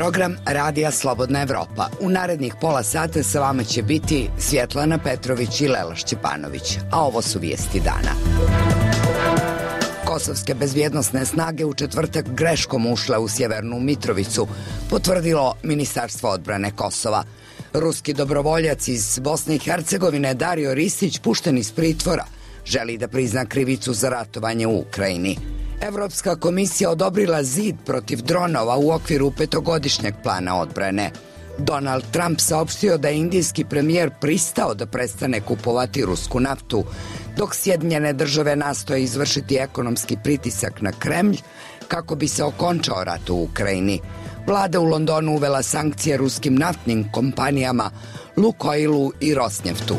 program Radija Slobodna Evropa. U narednih pola sata sa vama će biti Svjetlana Petrović i Lela Šćepanović, a ovo su vijesti dana. Kosovske bezbjednosne snage u četvrtak greškom ušle u Sjevernu Mitrovicu, potvrdilo Ministarstvo odbrane Kosova. Ruski dobrovoljac iz Bosne i Hercegovine Dario Ristić, pušten iz pritvora, želi da prizna krivicu za ratovanje u Ukrajini. Evropska komisija odobrila zid protiv dronova u okviru 5-godišnjeg plana odbrane. Donald Trump saopštio da je indijski premijer pristao da prestane kupovati rusku naftu, dok Sjedinjene države nastoje izvršiti ekonomski pritisak na Kremlj kako bi se okončao rat u Ukrajini. Vlada u Londonu uvela sankcije ruskim naftnim kompanijama Lukoilu i Rosneftu.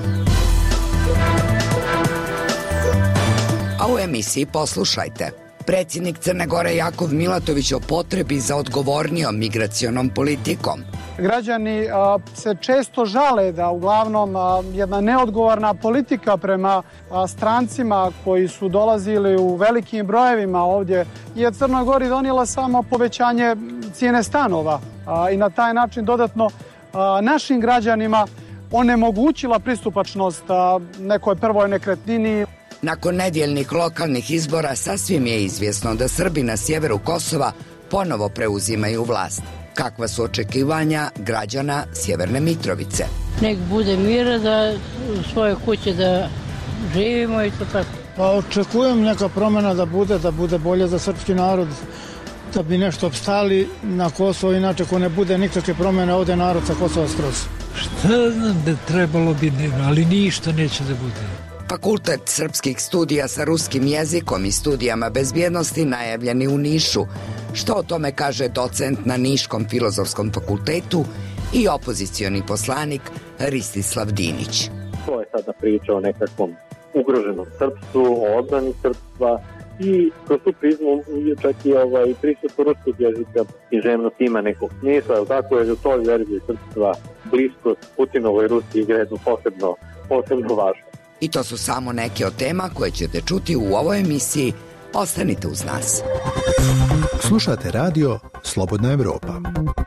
A u emisiji poslušajte. Predsjednik Crne Gore Jakov Milatović o potrebi za odgovornijom migracionom politikom. Građani se često žale da uglavnom jedna neodgovorna politika prema strancima koji su dolazili u velikim brojevima ovdje je Crnoj Gori donijela samo povećanje cijene stanova i na taj način dodatno našim građanima onemogućila pristupačnost nekoj prvoj nekretnini. Nakon nedjeljnih lokalnih izbora sasvim je izvjesno da Srbi na sjeveru Kosova ponovo preuzimaju vlast. Kakva su očekivanja građana Sjeverne Mitrovice? Nek bude mira, da u svoje kuće da živimo i to tako. Pa očekujem neka promjena da bude bolje za srpski narod, da bi nešto opstali na Kosovo, inače ako ne bude nikakve promjene ovdje narod sa Kosova skroz. Šta znam da trebalo bi, ali ništa neće da bude. Fakultet srpskih studija sa ruskim jezikom i studijama bezbjednosti najavljeni u Nišu. Što o tome kaže docent na Niškom filozofskom fakultetu i opozicioni poslanik Ristislav Dinić. To je sada priča o nekakvom ugroženom srpstvu, o odbrani srpstva i kroz tu prizmu je čak i prisutstvo ruskog jezika književnost ima nekog smisla, tako je u toj verziji srpstva bliskost Putinovoj Rusiji igra jednu posebno važno. I to su samo neke od tema koje ćete čuti u ovoj emisiji. Ostanite uz nas. Slušate radio Slobodna Evropa.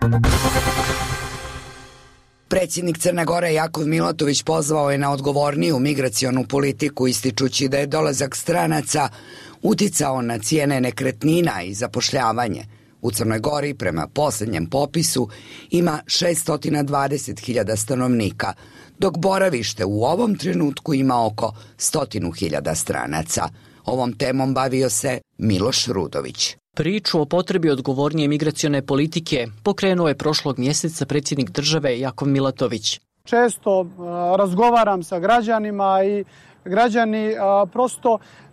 Predsjednik Crne Gore Jakov Milatović pozvao je na odgovorniju migracionu politiku, ističući da je dolazak stranaca uticao na cijene nekretnina i zapošljavanje. U Crnoj Gori, prema posljednjem popisu, ima 620.000 stanovnika, dok boravište u ovom trenutku ima oko 100.000 stranaca. Ovom temom bavio se Miloš Rudović. Priču o potrebi odgovornije migracione politike pokrenuo je prošlog mjeseca predsjednik države Jakov Milatović. Često razgovaram sa građanima i građani prosto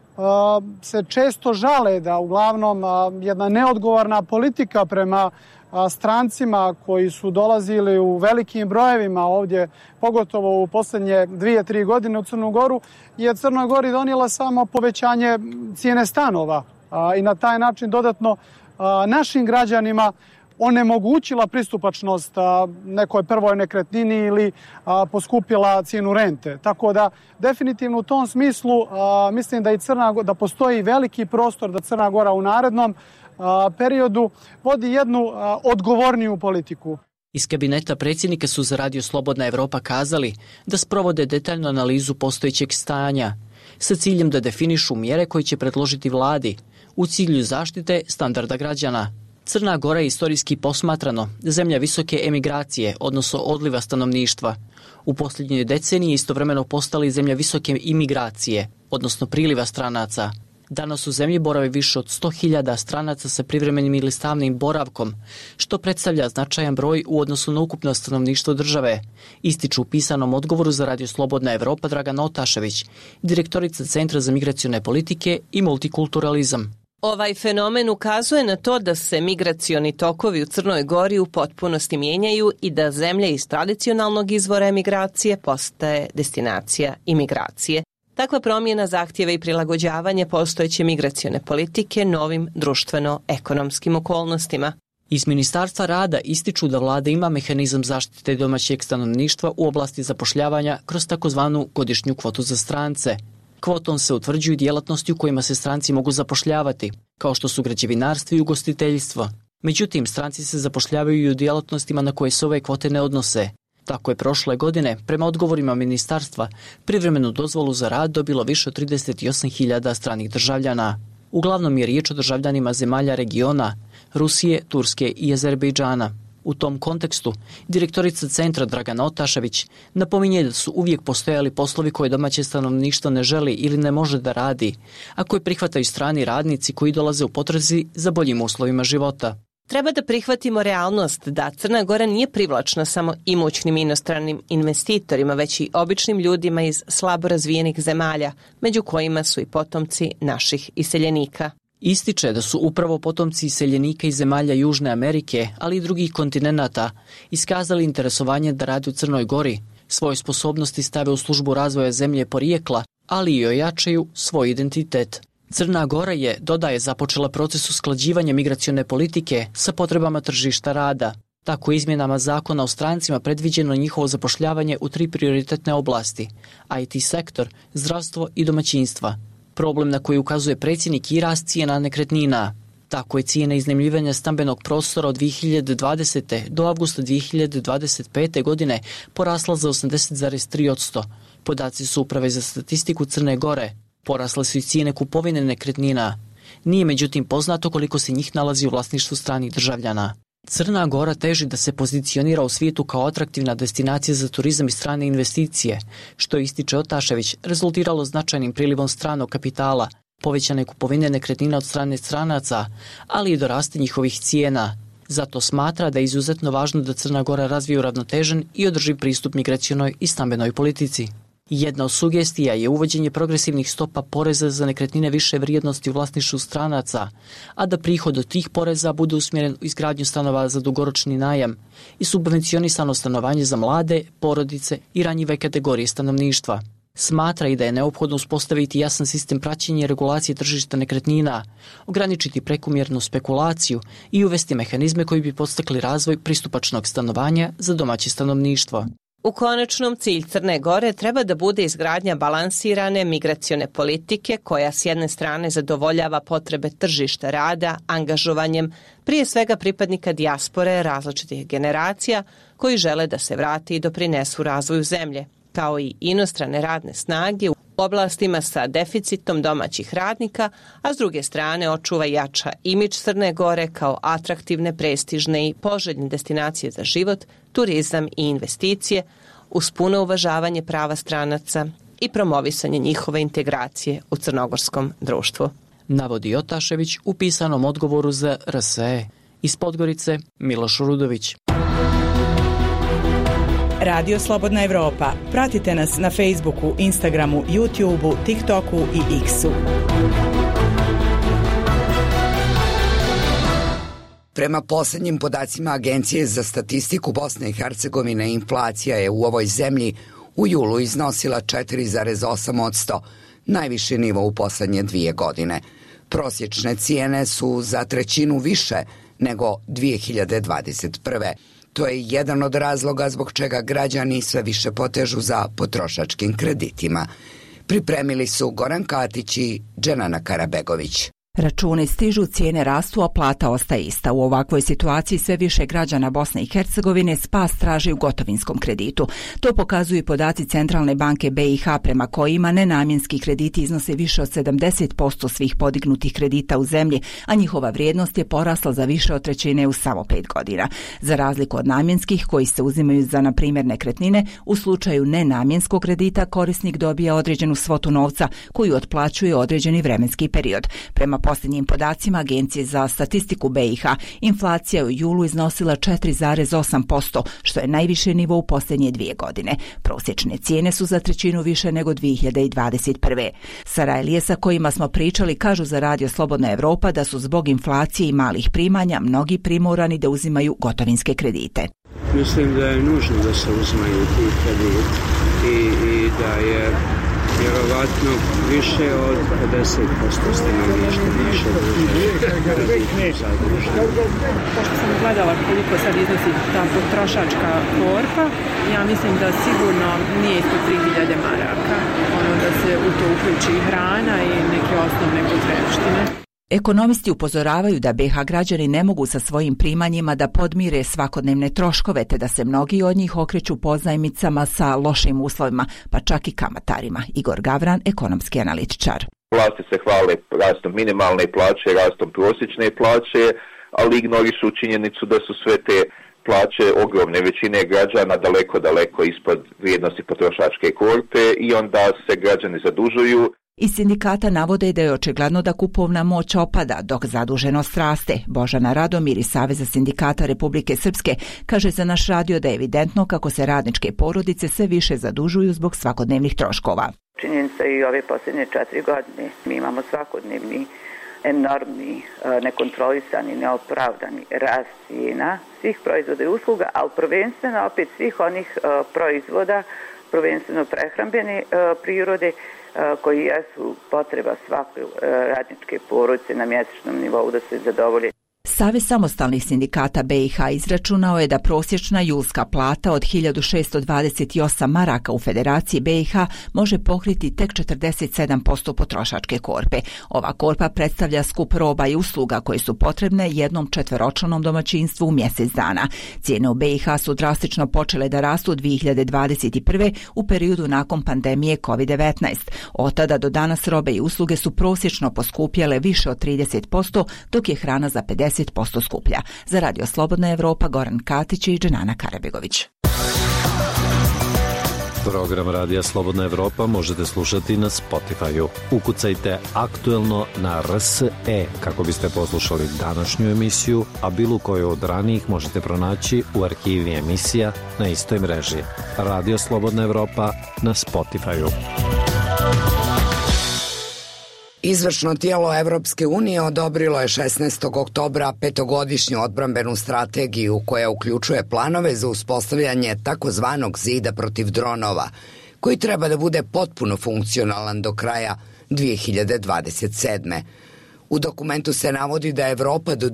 se često žale da uglavnom jedna neodgovorna politika prema strancima koji su dolazili u velikim brojevima ovdje, pogotovo u posljednje 2-3 godine u Crnu Goru, je Crnoj Gori donijela samo povećanje cijene stanova i na taj način dodatno našim građanima onemogućila pristupačnost nekoj prvoj nekretnini ili poskupila cijenu rente. Tako da definitivno u tom smislu mislim da postoji veliki prostor da Crna Gora u narednom periodu vodi jednu odgovorniju politiku. Iz kabineta predsjednika su za Radio Slobodna Evropa kazali da sprovode detaljnu analizu postojećeg stanja sa ciljem da definišu mjere koje će predložiti vladi u cilju zaštite standarda građana. Crna Gora je istorijski posmatrano zemlja visoke emigracije, odnosno odliva stanovništva. U posljednjoj deceniji istovremeno postali zemlja visoke imigracije, odnosno priliva stranaca. Danas u zemlji boravi više od 100.000 stranaca sa privremenim ili stalnim boravkom, što predstavlja značajan broj u odnosu na ukupno stanovništvo države, ističu u pisanom odgovoru za Radio Slobodna Evropa Dragana Otašević, direktorica Centra za migracione politike i multikulturalizam. Ovaj fenomen ukazuje na to da se migracioni tokovi u Crnoj Gori u potpunosti mijenjaju i da zemlja iz tradicionalnog izvora emigracije postaje destinacija imigracije. Takva promjena zahtjeva i prilagođavanje postojeće migracione politike novim društveno-ekonomskim okolnostima. Iz Ministarstva rada ističu da vlada ima mehanizam zaštite domaćeg stanovništva u oblasti zapošljavanja kroz takozvanu godišnju kvotu za strance. Kvotom se utvrđuju djelatnosti u kojima se stranci mogu zapošljavati, kao što su građevinarstvo i ugostiteljstvo. Međutim, stranci se zapošljavaju i u djelatnostima na koje se ove kvote ne odnose. Tako je prošle godine, prema odgovorima ministarstva, privremenu dozvolu za rad dobilo više od 38.000 stranih državljana. Uglavnom je riječ o državljanima zemalja regiona, Rusije, Turske i Azerbejdžana. U tom kontekstu, direktorica centra Dragana Otašević napominje da su uvijek postojali poslovi koje domaće stanovništvo ne želi ili ne može da radi, a koje prihvataju strani radnici koji dolaze u potrazi za boljim uslovima života. Treba da prihvatimo realnost da Crna Gora nije privlačna samo imućnim inostranim investitorima, već i običnim ljudima iz slabo razvijenih zemalja, među kojima su i potomci naših iseljenika. Ističe da su upravo potomci iseljenika iz zemalja Južne Amerike, ali i drugih kontinenata, iskazali interesovanje da rade u Crnoj Gori, svoje sposobnosti stave u službu razvoja zemlje porijekla, ali i ojačaju svoj identitet. Crna Gora je, dodaje, započela proces usklađivanja migracione politike sa potrebama tržišta rada. Tako izmjenama zakona o strancima predviđeno njihovo zapošljavanje u 3 prioritetne oblasti: IT sektor, zdravstvo i domaćinstva. Problem na koji ukazuje predsjednik i rast cijena nekretnina. Tako je cijena iznajmljivanja stambenog prostora od 2020. do avgusta 2025. godine porasla za 80,3%. Podaci su Uprave za statistiku Crne Gore. Porasle su i cijene kupovine nekretnina. Nije međutim poznato koliko se njih nalazi u vlasništvu stranih državljana. Crna Gora teži da se pozicionira u svijetu kao atraktivna destinacija za turizam i strane investicije, što ističe Otašević, rezultiralo značajnim prilivom stranog kapitala, povećane kupovine nekretnina od strane stranaca, ali i do rasta njihovih cijena. Zato smatra da je izuzetno važno da Crna Gora razvije uravnotežen i održiv pristup migracionoj i stambenoj politici. Jedna od sugestija je uvođenje progresivnih stopa poreza za nekretnine više vrijednosti u vlasništvu stranaca, a da prihod od tih poreza bude usmjeren u izgradnju stanova za dugoročni najam i subvencionisano stanovanje za mlade, porodice i ranjive kategorije stanovništva. Smatra i da je neophodno uspostaviti jasan sistem praćenja i regulacije tržišta nekretnina, ograničiti prekomjernu spekulaciju i uvesti mehanizme koji bi podstakli razvoj pristupačnog stanovanja za domaće stanovništvo. U konačnom, cilj Crne Gore treba da bude izgradnja balansirane migracione politike koja s jedne strane zadovoljava potrebe tržišta rada angažovanjem prije svega pripadnika dijaspore različitih generacija koji žele da se vrati i doprinesu razvoju zemlje, kao i inostrane radne snage u oblastima sa deficitom domaćih radnika, a s druge strane očuva i jača imidž Crne Gore kao atraktivne, prestižne i poželjne destinacije za život, turizam i investicije, uz puno uvažavanje prava stranaca i promovisanje njihove integracije u crnogorskom društvu. Navodi Otašević u pisanom odgovoru za RSE. Iz Podgorice, Miloš Rudović. Radio Slobodna Evropa. Pratite nas na Facebooku, Instagramu, YouTubeu, TikToku i X-u. Prema posljednjim podacima Agencije za statistiku Bosne i Hercegovine, inflacija je u ovoj zemlji u julu iznosila 4,8%, najviši nivo u posljednje 2 godine. Prosječne cijene su za 1/3 više nego 2021. To je jedan od razloga zbog čega građani sve više potežu za potrošačkim kreditima. Pripremili su Goran Katić i Dženana Karabegović. Računi stižu, cijene rastu, a plata ostaje ista. U ovakvoj situaciji sve više građana Bosne i Hercegovine spas traži u gotovinskom kreditu. To pokazuju podaci Centralne banke BiH prema kojima nenamjenski krediti iznose više od 70% svih podignutih kredita u zemlji, a njihova vrijednost je porasla za više od 1/3 u samo 5 godina. Za razliku od namjenskih koji se uzimaju za, na primjer, nekretnine, u slučaju nenamjenskog kredita korisnik dobija određenu svotu novca koju otplaćuje određeni vremenski period. Prema posljednjim podacima Agencije za statistiku BiH, inflacija u julu iznosila 4,8%, što je najviše nivo u posljednje 2 godine. Prosječne cijene su za 1/3 više nego 2021. Sarajlije sa kojima smo pričali kažu za Radio Slobodna Evropa da su zbog inflacije i malih primanja mnogi primorani da uzimaju gotovinske kredite. Mislim da je nužno da se uzmaju ti krediti i da je vjerovatno više od 50% stanovništva više Pošto sam gledala koliko sad iznosi ta potrošačka korpa, ja mislim da sigurno nije ispod 3000 maraka. Da se u to uključi hrana i neke osnovne potrepštine. Ekonomisti upozoravaju da BiH građani ne mogu sa svojim primanjima da podmire svakodnevne troškove, te da se mnogi od njih okreću pozajmicama sa lošim uslovima, pa čak i kamatarima. Igor Gavran, ekonomski analitičar. Vlasti se hvale rastom minimalne plaće, rastom prosječne plaće, ali ignorišu činjenicu da su sve te plaće ogromne većine građana daleko ispod vrijednosti potrošačke korpe i onda se građani zadužuju. Iz sindikata navode da je očigledno da kupovna moć opada, dok zaduženost raste. Božana Radomir iz Saveza sindikata Republike Srpske kaže za naš radio da je evidentno kako se radničke porodice sve više zadužuju zbog svakodnevnih troškova. Činjenica i ove posljednje 4 godine mi imamo svakodnevni enormni, nekontrolisani, neopravdani rast cijena svih proizvoda i usluga, ali prvenstveno opet svih onih proizvoda, prvenstveno prehrambene prirode, koji jesu potreba svake radničke porodice na mjesečnom nivou da se zadovolje. Savez samostalnih sindikata BiH izračunao je da prosječna julska plata od 1628 maraka u Federaciji BiH može pokriti tek 47% potrošačke korpe. Ova korpa predstavlja skup roba i usluga koje su potrebne jednom četveročlanom domaćinstvu u mjesec dana. Cijene u BiH su drastično počele da rastu 2021. u periodu nakon pandemije COVID-19. Od tada do danas robe i usluge su prosječno poskupjele više od 30%, dok je hrana za 50% skuplja. Za Radio Slobodna Evropa, Goran Katić i Dženana Karabegović. Program Radija Slobodna Evropa možete slušati na Spotify-u. Ukucajte aktuelno na RSE kako biste poslušali današnju emisiju, a bilo koju od ranijih možete pronaći u arhivi emisija na istoj mreži. Radio Slobodna Evropa na Spotify-u. Izvršno tijelo Evropske unije odobrilo je 16. oktobra petogodišnju odbrambenu strategiju koja uključuje planove za uspostavljanje takozvanog zida protiv dronova, koji treba da bude potpuno funkcionalan do kraja 2027. U dokumentu se navodi da Evropa do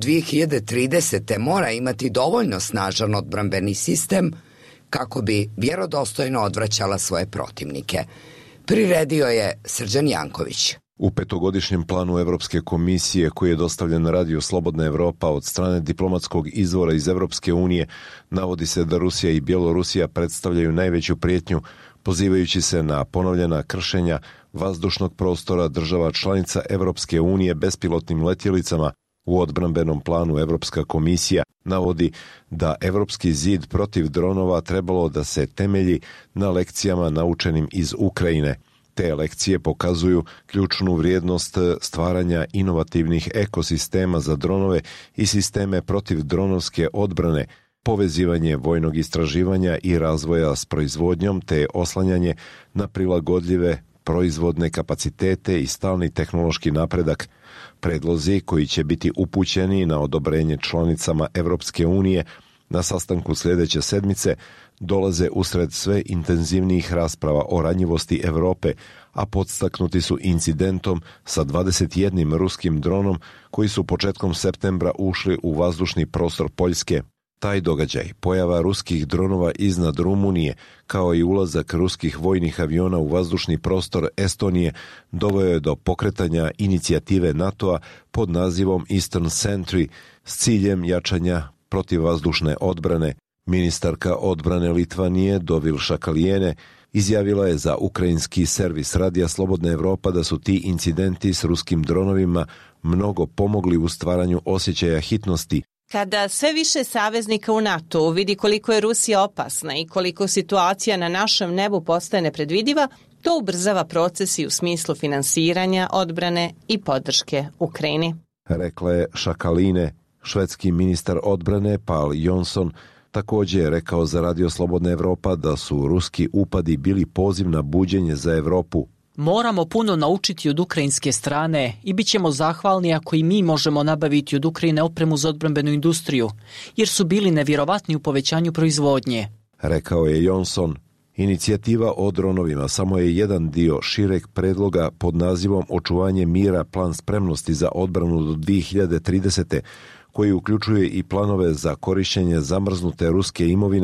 2030. mora imati dovoljno snažan odbrambeni sistem kako bi vjerodostojno odvraćala svoje protivnike. Priredio je Srđan Janković. U petogodišnjem planu Evropske komisije koji je dostavljen na Radio Slobodna Evropa od strane diplomatskog izvora iz Evropske unije navodi se da Rusija i Bjelorusija predstavljaju najveću prijetnju, pozivajući se na ponovljena kršenja vazdušnog prostora država članica Evropske unije bespilotnim letjelicama. U odbrambenom planu Evropska komisija navodi da Evropski zid protiv dronova trebalo da se temelji na lekcijama naučenim iz Ukrajine. Te lekcije pokazuju ključnu vrijednost stvaranja inovativnih ekosistema za dronove i sisteme protiv dronovske odbrane, povezivanje vojnog istraživanja i razvoja s proizvodnjom te oslanjanje na prilagodljive proizvodne kapacitete i stalni tehnološki napredak. Predlozi koji će biti upućeni na odobrenje članicama Evropske unije na sastanku sljedeće sedmice dolaze usred sve intenzivnijih rasprava o ranjivosti Evrope, a podstaknuti su incidentom sa 21 ruskim dronom koji su početkom septembra ušli u vazdušni prostor Poljske. Taj događaj, pojava ruskih dronova iznad Rumunije, kao i ulazak ruskih vojnih aviona u vazdušni prostor Estonije, doveo je do pokretanja inicijative NATO-a pod nazivom Eastern Sentry s ciljem jačanja protivvazdušne odbrane. Ministarka odbrane Litvanije Dovil Šakalijene izjavila je za ukrajinski servis Radija Slobodna Evropa da su ti incidenti s ruskim dronovima mnogo pomogli u stvaranju osjećaja hitnosti. Kada sve više saveznika u NATO vidi koliko je Rusija opasna i koliko situacija na našem nebu postaje nepredvidiva, to ubrzava proces i u smislu finansiranja, odbrane i podrške Ukrajini. Rekla je Šakaline. Švedski ministar odbrane Pál Jonsson također je rekao za Radio Slobodna Evropa da su ruski upadi bili poziv na buđenje za Evropu. Moramo puno naučiti od ukrajinske strane i bit ćemo zahvalni ako i mi možemo nabaviti od Ukrajine opremu za odbrambenu industriju, jer su bili nevjerovatni u povećanju proizvodnje. Rekao je Jonsson. Inicijativa o dronovima samo je jedan dio šireg predloga pod nazivom Očuvanje mira, plan spremnosti za odbranu do 2030. koji uključuje i planove za korištenje zamrznute ruske imovine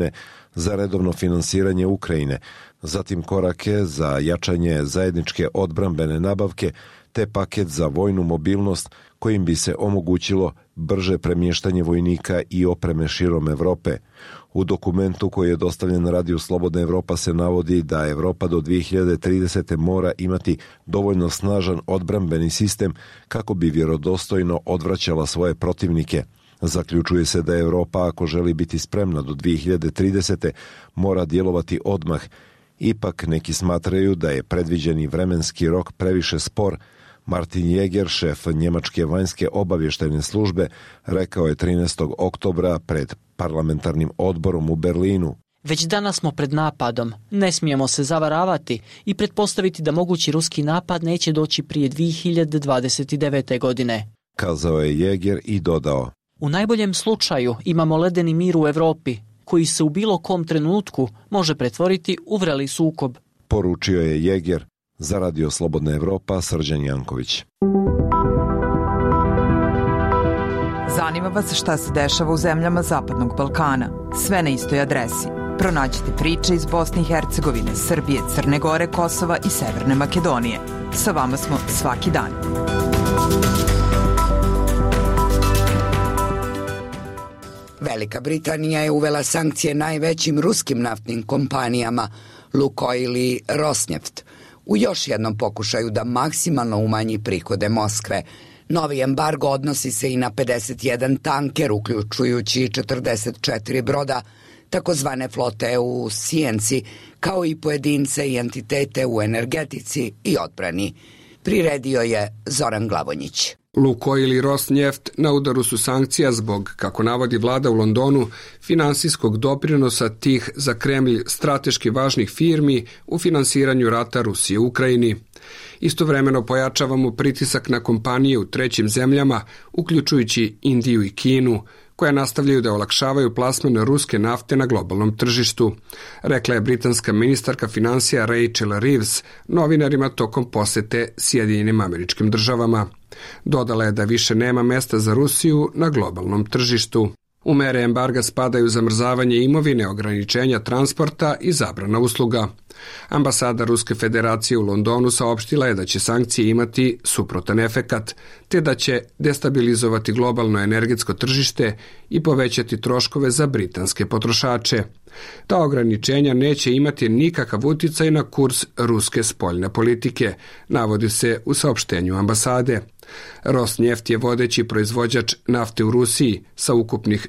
za redovno finansiranje Ukrajine, zatim korake za jačanje zajedničke odbrambene nabavke te paket za vojnu mobilnost kojim bi se omogućilo brže premještanje vojnika i opreme širom Evrope. U dokumentu koji je dostavljen Radiju Slobodna Evropa se navodi da Evropa do 2030. mora imati dovoljno snažan odbrambeni sistem kako bi vjerodostojno odvraćala svoje protivnike. Zaključuje se da Evropa, ako želi biti spremna do 2030. mora djelovati odmah. Ipak neki smatraju da je predviđeni vremenski rok previše spor. Martin Jäger, šef njemačke vanjske obavještajne službe, rekao je 13. oktobra pred parlamentarnim odborom u Berlinu. Već danas smo pred napadom. Ne smijemo se zavaravati i pretpostaviti da mogući ruski napad neće doći prije 2029. godine. Kazao je Jäger i dodao. U najboljem slučaju imamo ledeni mir u Europi, koji se u bilo kom trenutku može pretvoriti u vreli sukob. Poručio je Jäger. Za Radio Slobodna Evropa, Srđan Janković. Zanima vas šta se dešava u zemljama Zapadnog Balkana? Sve na istoj adresi. Pronađite priče iz Bosne i Hercegovine, Srbije, Crne Gore, Kosova i Severne Makedonije. Sa vama smo svaki dan. Velika Britanija je uvela sankcije najvećim ruskim naftnim kompanijama Lukoil i Rosneft u još jednom pokušaju da maksimalno umanji prihode Moskve. Novi embargo odnosi se i na 51 tanker, uključujući 44 broda, takozvane flote u sjenci, kao i pojedince i entitete u energetici i odbrani. Priredio je Zoran Glavonjić. Lukoil i Rosneft na udaru su sankcija zbog, kako navodi vlada u Londonu, finansijskog doprinosa tih za Kremlj strateški važnih firmi u finansiranju rata Rusije u Ukrajini. Istovremeno pojačavamo pritisak na kompanije u trećim zemljama, uključujući Indiju i Kinu, koje nastavljaju da olakšavaju plasman ruske nafte na globalnom tržištu, rekla je britanska ministarka financija Rachel Reeves novinarima tokom posete Sjedinjenim Američkim Državama. Dodala je da više nema mesta za Rusiju na globalnom tržištu. U mere embarga spadaju zamrzavanje imovine, ograničenja transporta i zabrana usluga. Ambasada Ruske federacije u Londonu saopštila je da će sankcije imati suprotan efekat, te da će destabilizovati globalno energetsko tržište i povećati troškove za britanske potrošače. Ta ograničenja neće imati nikakav utjecaj na kurs ruske spoljne politike, navodi se u saopštenju ambasade. Rosneft je vodeći proizvođač nafte u Rusiji sa ukupnih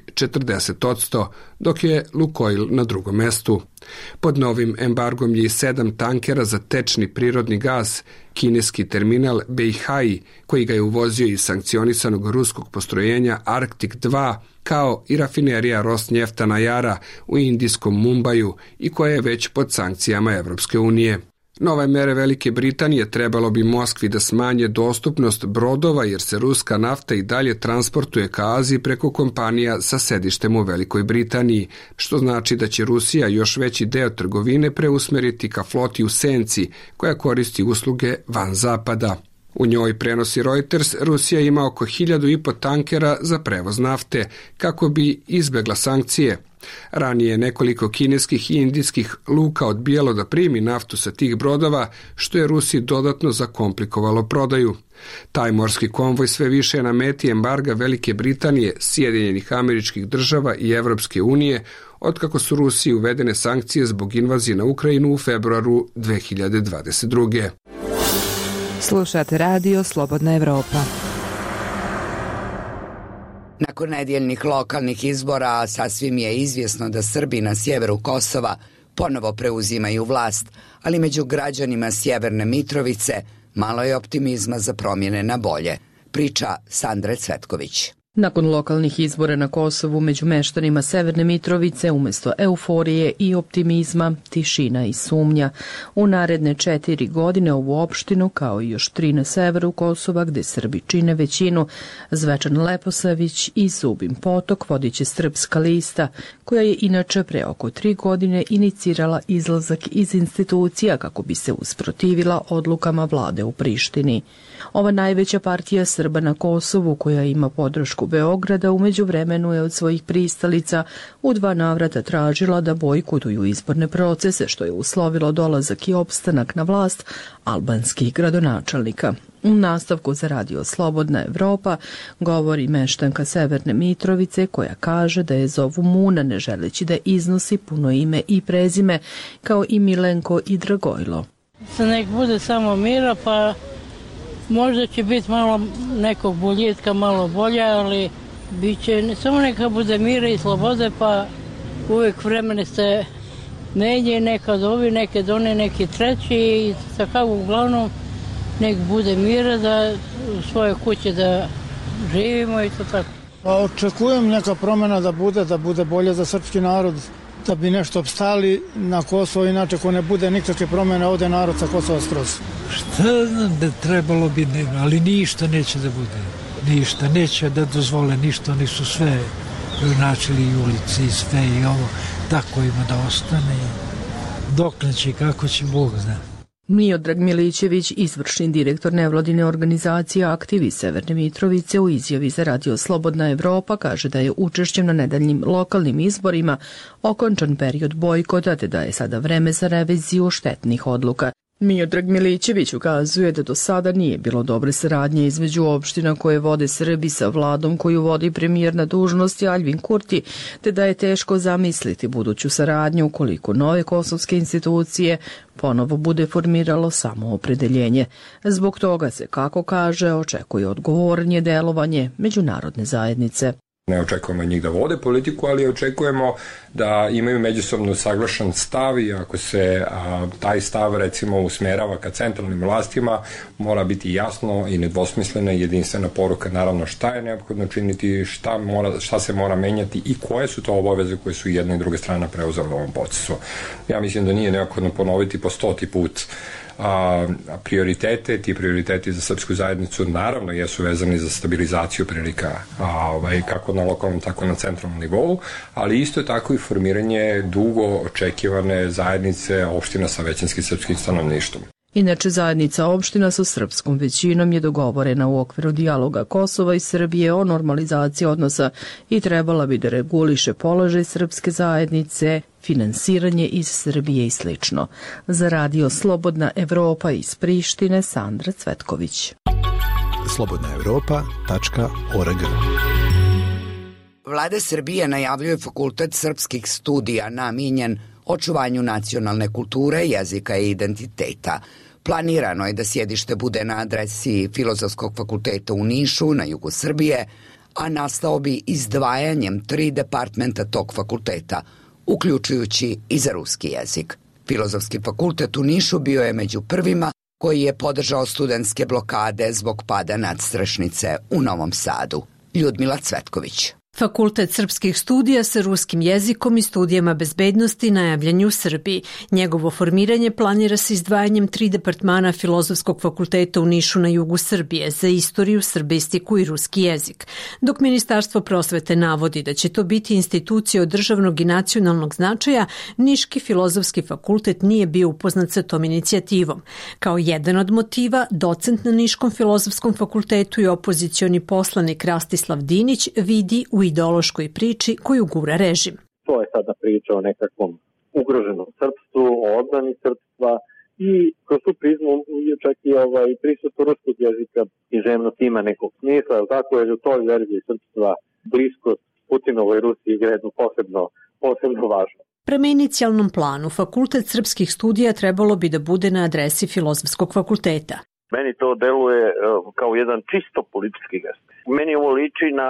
40%, dok je Lukoil na drugom mestu. Pod novim embargom je i 7 tankera za tečni prirodni gaz, kineski terminal Beihai, koji ga je uvozio iz sankcionisanog ruskog postrojenja Arktik 2, kao i rafinerija Rosnefta Najara u indijskom Mumbaju i koja je već pod sankcijama Evropske unije. Nove mere Velike Britanije trebalo bi Moskvi da smanje dostupnost brodova jer se ruska nafta i dalje transportuje ka Aziji preko kompanija sa sedištem u Velikoj Britaniji, što znači da će Rusija još veći deo trgovine preusmeriti ka floti u senci koja koristi usluge van zapada. U njoj, prenosi Reuters, Rusija ima oko 1.500 tankera za prevoz nafte kako bi izbjegla sankcije. Ranije nekoliko kineskih i indijskih luka odbijalo da primi naftu sa tih brodova, što je Rusiji dodatno zakomplikovalo prodaju. Taj morski konvoj sve više je na meti embarga Velike Britanije, Sjedinjenih Američkih Država i Evropske unije, otkako su Rusiji uvedene sankcije zbog invazije na Ukrajinu u februaru 2022. Slušate radio Slobodna Evropa. Nakon nedjeljnih lokalnih izbora sasvim je izvjesno da Srbi na sjeveru Kosova ponovo preuzimaju vlast, ali među građanima Sjeverne Mitrovice malo je optimizma za promjene na bolje, priča Sandre Cvetković. Nakon lokalnih izbora na Kosovu među meštanima Severne Mitrovice umjesto euforije i optimizma, tišina i sumnja. U naredne 4 godine ovu opštinu, kao i još 3 na severu Kosova gdje Srbi čine većinu, Zvečan Leposavić i Zubin Potok vodit će Srpska lista, koja je inače pre oko 3 godine inicirala izlazak iz institucija kako bi se usprotivila odlukama vlade u Prištini. Ova najveća partija Srba na Kosovu, koja ima podršku Vojsku Beograda, umeđu vremenu je od svojih pristalica u 2 navrata tražila da bojkotuju izborne procese, što je uslovilo dolazak i opstanak na vlast albanskih gradonačelnika. U nastavku za radio Slobodna Evropa govori meštanka Severne Mitrovice, koja kaže da je zovu Muna, ne želeći da iznosi puno ime i prezime, kao i Milenko i Dragojlo. Nek bude samo mira, pa možda će biti malo nekog boljitka, malo bolje, ali bit će, samo neka bude mira i slobode, pa uvijek vremene se menje, nekad ovi, nekad oni, neki treći i tako uglavnom nek bude mira, da u svoje kuće da živimo i to tako. Pa očekujem neka promjena da bude bolje za srpski narod, da bi nešto opstali na Kosovo, inače ako ne bude nikakve promjene ovdje narod sa Kosova skroz. Šta znam da trebalo bi, ali ništa neće da bude. Ništa, neće da dozvole ništa, oni su sve načeli i ulici i sve i ovo, tako ima da ostane. Dok neće, kako će Bog zna. Miodrag Milićević, izvršni direktor nevladine organizacije Aktivi Severne Mitrovice, u izjavi za radio Slobodna Evropa kaže da je učešćem na nedeljnim lokalnim izborima okončan period bojkota, te da je sada vreme za reviziju štetnih odluka. Miodrag Milićević ukazuje da do sada nije bilo dobre saradnje između opština koje vode Srbi sa vladom koju vodi premijer na dužnosti Aljbin Kurti, te da je teško zamisliti buduću saradnju ukoliko nove kosovske institucije ponovo bude formiralo samoopredeljenje. Zbog toga se, kako kaže, očekuje odgovornije delovanje međunarodne zajednice. Ne očekujemo njih da vode politiku, ali očekujemo da imaju međusobno saglašan stav i ako se taj stav recimo usmerava ka centralnim vlastima, mora biti jasno i nedvosmislena i jedinstvena poruka naravno šta je neophodno činiti, šta se mora menjati i koje su to obaveze koje su jedna i druga strana preuzela u ovom procesu. Ja mislim da nije neophodno ponoviti po 100. put prioritete. Ti prioriteti za srpsku zajednicu naravno jesu vezani za stabilizaciju prilika kako na lokalnom tako na centralnom nivou, ali isto tako i formiranje dugo očekivane zajednice opština sa većinskim srpskim stanovništvom. Inače, zajednica opština sa srpskom većinom je dogovorena u okviru dijaloga Kosova i Srbije o normalizaciji odnosa i trebala bi da reguliše položaj srpske zajednice, finansiranje iz Srbije i sl. Za radio Slobodna Evropa iz Prištine, Sandra Cvetković. slobodnaevropa.org. Vlada Srbije najavljuje Fakultet srpskih studija namijenjen očuvanju nacionalne kulture, jezika i identiteta. Planirano je da sjedište bude na adresi Filozofskog fakulteta u Nišu, na jugu Srbije, a nastao bi izdvajanjem 3 departmenta tog fakulteta, uključujući i za ruski jezik. Filozofski fakultet u Nišu bio je među prvima koji je podržao studentske blokade zbog pada nadstrešnice u Novom Sadu. Ljudmila Cvetković. Fakultet srpskih studija sa ruskim jezikom i studijama bezbednosti najavljen je u Srbiji. Njegovo formiranje planira se izdvajanjem 3 departmana Filozofskog fakulteta u Nišu na jugu Srbije za istoriju, srbistiku i ruski jezik. Dok Ministarstvo prosvete navodi da će to biti institucije od državnog i nacionalnog značaja, Niški filozofski fakultet nije bio upoznat sa tom inicijativom. Kao jedan od motiva, docent na Niškom filozofskom fakultetu i opozicioni poslanik Rastislav Dinić vidi u ideološkoj priči koju gura režim. To je sada priča o nekakvom ugroženom srpstvu, o odbrani srpstva i kroz tu prizmu čak i prisustvo ruskog jezika i žemnost ima nekog smisla, tako je u toj verziji srpstva bliskost Putinovoj Rusiji igra jednu posebno važno. Prema inicijalnom planu, Fakultet srpskih studija trebalo bi da bude na adresi Filozofskog fakulteta. Meni to deluje kao jedan čisto politički gest. Meni ovo liči na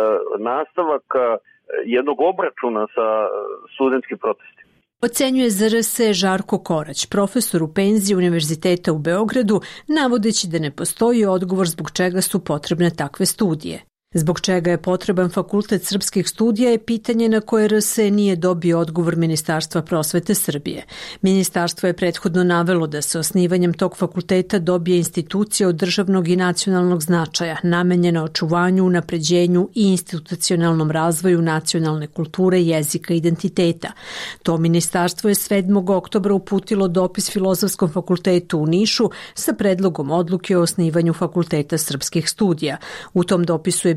nastavak jednog obračuna sa studentskim protestima. Ocenjuje ZRS Žarko Korać, profesor u penziji Univerziteta u Beogradu, navodeći da ne postoji odgovor zbog čega su potrebne takve studije. Zbog čega je potreban Fakultet srpskih studija je pitanje na koje RS nije dobio odgovor Ministarstva prosvete Srbije. Ministarstvo je prethodno navelo da se osnivanjem tog fakulteta dobije institucija od državnog i nacionalnog značaja, namenjena očuvanju, unapređenju i institucionalnom razvoju nacionalne kulture, jezika i identiteta. To ministarstvo je 7. oktobra uputilo dopis Filozofskom fakultetu u Nišu sa predlogom odluke o osnivanju Fakulteta srpskih studija. U tom dopisu je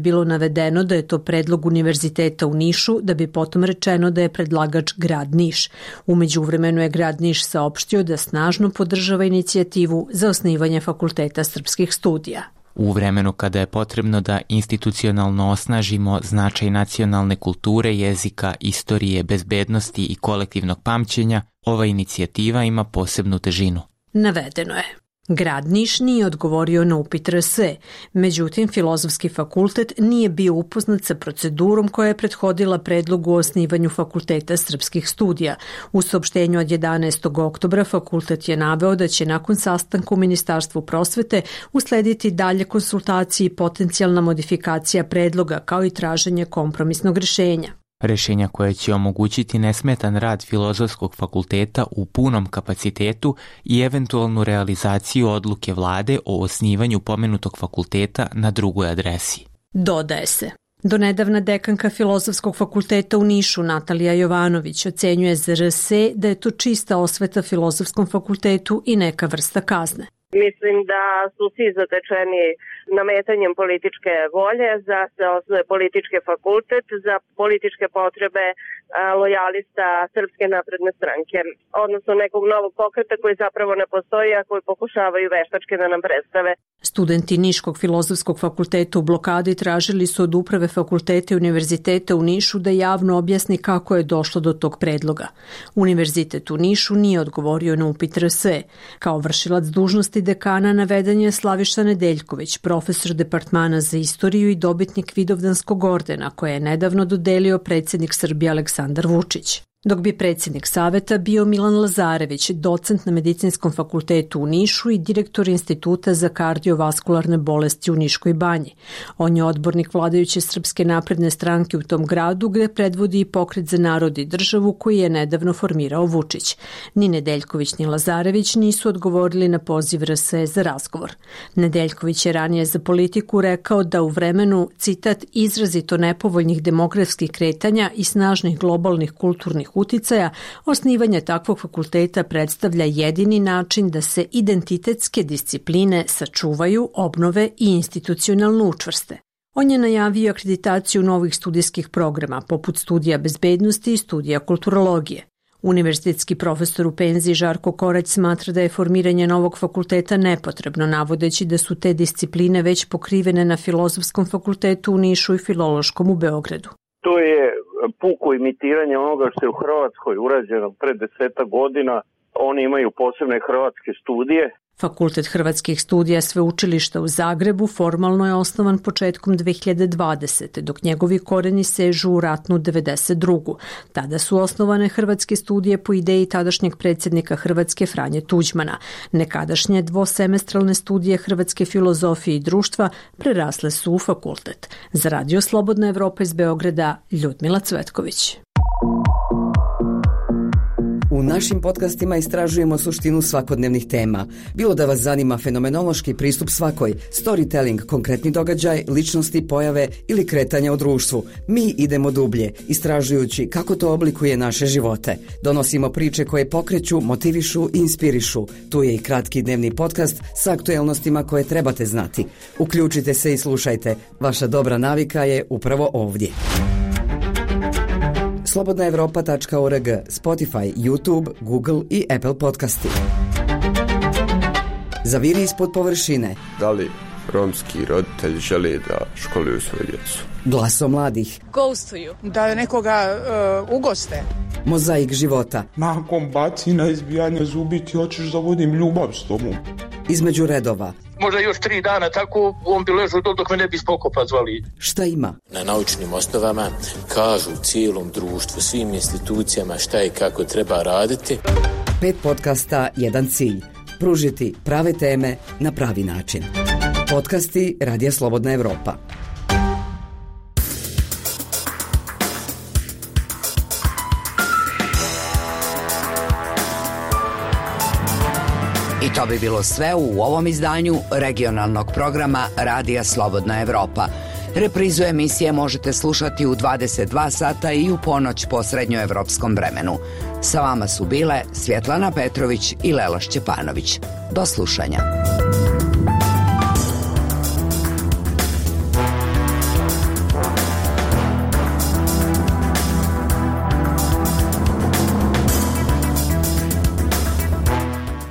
bilo navedeno da je to predlog Univerziteta u Nišu, da bi potom rečeno da je predlagač grad Niš. U međuvremenu je grad Niš saopštio da snažno podržava inicijativu za osnivanje Fakulteta srpskih studija. U vremenu kada je potrebno da institucionalno osnažimo značaj nacionalne kulture, jezika, istorije, bezbednosti i kolektivnog pamćenja, ova inicijativa ima posebnu težinu. Navedeno je. Grad Niš nije odgovorio na upit RSE, međutim Filozofski fakultet nije bio upoznat sa procedurom koja je prethodila predlogu o osnivanju Fakulteta srpskih studija. U saopštenju od 11. oktobra fakultet je naveo da će nakon sastanka u Ministarstvu prosvete uslediti dalje konsultacije i potencijalna modifikacija predloga kao i traženje kompromisnog rešenja. Rešenja koje će omogućiti nesmetan rad Filozofskog fakulteta u punom kapacitetu i eventualnu realizaciju odluke vlade o osnivanju pomenutog fakulteta na drugoj adresi. Dodaje se. Donedavna dekanka Filozofskog fakulteta u Nišu Natalija Jovanović ocenjuje za RSE da je to čista osveta Filozofskom fakultetu i neka vrsta kazne. Mislim da su svi zatečeni nametanjem političke volje za se osnuje politički fakultet za političke potrebe lojalista Srpske napredne stranke, odnosno nekog novog pokreta koji zapravo ne postoji, a koji pokušavaju veštački da nam predstave. Studenti Niškog filozofskog fakulteta u blokadi tražili su od uprave fakulteta i univerziteta u Nišu da javno objasni kako je došlo do tog predloga. Univerzitet u Nišu nije odgovorio na upit RSE. Kao vršilac dužnosti dekana naveden je Slaviša Nedeljković, profesor departmana za istoriju i dobitnik Vidovdanskog ordena, koje je nedavno dodelio predsjednik Srbije Aleksandar Vučić. Dok bi predsjednik saveta bio Milan Lazarević, docent na Medicinskom fakultetu u Nišu i direktor Instituta za kardiovaskularne bolesti u Niškoj banji. On je odbornik vladajuće Srpske napredne stranke u tom gradu gde predvodi i Pokret za narod i državu koji je nedavno formirao Vučić. Ni Nedeljković ni Lazarević nisu odgovorili na poziv RSE za razgovor. Nedeljković je ranije za Politiku rekao da u vremenu, citat, izrazito nepovoljnih demografskih kretanja i snažnih globalnih kulturnih uticaja, osnivanje takvog fakulteta predstavlja jedini način da se identitetske discipline sačuvaju, obnove i institucionalno učvrste. On je najavio akreditaciju novih studijskih programa, poput studija bezbednosti i studija kulturologije. Univerzitetski profesor u penziji Žarko Korać smatra da je formiranje novog fakulteta nepotrebno, navodeći da su te discipline već pokrivene na Filozofskom fakultetu u Nišu i Filološkom u Beogradu. To je puko imitiranje onoga što je u Hrvatskoj urađeno pre 10 godina. Oni imaju posebne hrvatske studije. Fakultet hrvatskih studija Sveučilišta u Zagrebu formalno je osnovan početkom 2020. dok njegovi koreni sežu u ratnu 92. Tada su osnovane hrvatske studije po ideji tadašnjeg predsjednika Hrvatske Franje Tuđmana. Nekadašnje dvosemestralne studije hrvatske filozofije i društva prerasle su u fakultet. Za Radio Slobodna Evropa iz Beograda, Ljudmila Cvetković. U našim podcastima istražujemo suštinu svakodnevnih tema. Bilo da vas zanima fenomenološki pristup svakoj, storytelling, konkretni događaj, ličnosti, pojave ili kretanja u društvu, mi idemo dublje, istražujući kako to oblikuje naše živote. Donosimo priče koje pokreću, motivišu i inspirišu. Tu je i kratki dnevni podcast sa aktuelnostima koje trebate znati. Uključite se i slušajte. Vaša dobra navika je upravo ovdje. slobodnaevropa.org, Spotify, YouTube, Google i Apple podcasti. Zaviri ispod površine. Da li romski roditelji žele da školuju svoju djecu? Glaso mladih. Ghostuju. Da nekoga ugoste. Mozaik života. Nakon bacina, izbijanja zubi ti hoćeš da vodim ljubav s tobom. Između redova. Možda još 3 dana tako on bi ležao dok me ne bi spokopa zvali. Šta ima? Na naučnim osnovama kažu cijelom društvu, svim institucijama šta i kako treba raditi. 5 podcasta, 1 cilj. Pružiti prave teme na pravi način. Podcasti Radija Slobodna Evropa. I to bi bilo sve u ovom izdanju regionalnog programa Radija Slobodna Evropa. Reprizu emisije možete slušati u 22 sata i u ponoć po srednjoevropskom vremenu. Sa vama su bile Svjetlana Petrović i Lela Šćepanović. Do slušanja.